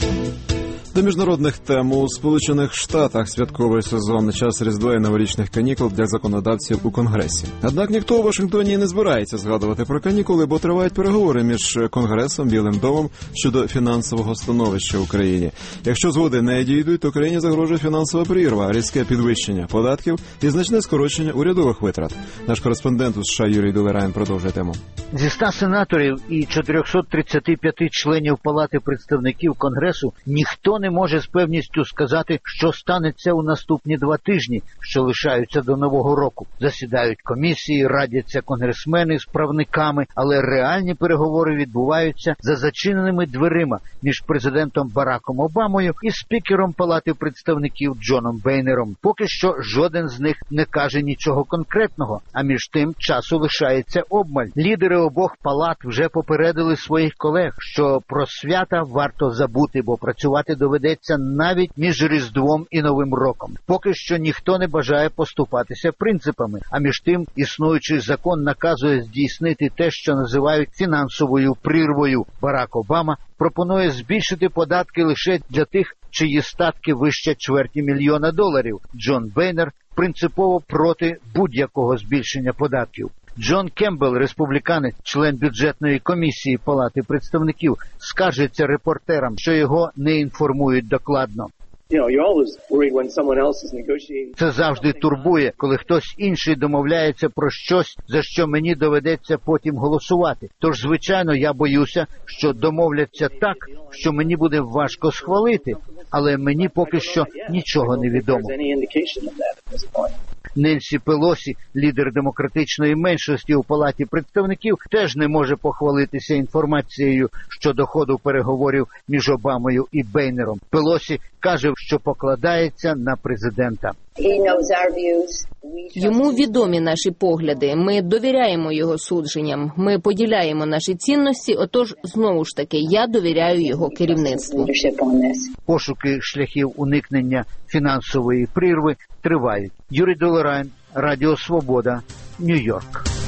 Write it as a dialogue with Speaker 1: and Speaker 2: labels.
Speaker 1: До міжнародних тем у Сполучених Штатах святковий сезон на час Різдва і новорічних канікул для законодавців у Конгресі. Однак ніхто у Вашингтоні не збирається згадувати про канікули, бо тривають переговори між Конгресом, Білим домом щодо фінансового становища в Україні. Якщо згоди не дійдуть, то країні загрожує фінансова прірва, різке підвищення податків і значне скорочення урядових витрат. Наш кореспондент у США Юрій Долерайн продовжує тему.
Speaker 2: Зі 100 сенаторів і 435 членів Палати представників Конгресу ніхто не може з певністю сказати, що станеться у наступні 2 тижні, що лишаються до Нового року. Засідають комісії, радяться конгресмени з правниками, але реальні переговори відбуваються за зачиненими дверима між президентом Бараком Обамою і спікером Палати представників Джоном Бейнером. Поки що жоден з них не каже нічого конкретного, а між тим часу лишається обмаль. Лідери обох палат вже попередили своїх колег, що про свята варто забути, бо працювати доведеться навіть між Різдвом і Новим роком. Поки що ніхто не бажає поступатися принципами, а між тим існуючий закон наказує здійснити те, що називають фінансовою прірвою. Барак Обама пропонує збільшити податки лише для тих, чиї статки вище $250,000. Джон Бейнер принципово проти будь-якого збільшення податків. Джон Кембл, республіканець, член бюджетної комісії Палати представників, скаржиться репортерам, що його не інформують докладно. Це завжди турбує, коли хтось інший домовляється про щось, за що мені доведеться потім голосувати. Тож, звичайно, я боюся, що домовляться так, що мені буде важко схвалити, але мені поки що нічого не відомо. Ненсі Пелосі, лідер демократичної меншості у Палаті представників, теж не може похвалитися інформацією щодо ходу переговорів між Обамою і Бейнером. Пелосі каже, що покладається на президента.
Speaker 3: Йому відомі наші погляди. Ми довіряємо його судженням. Ми поділяємо наші цінності, отож, знову ж таки, я довіряю його керівництву.
Speaker 2: Пошуки шляхів уникнення фінансової прірви тривають. Юрій Долерайн, Радіо Свобода, Нью-Йорк.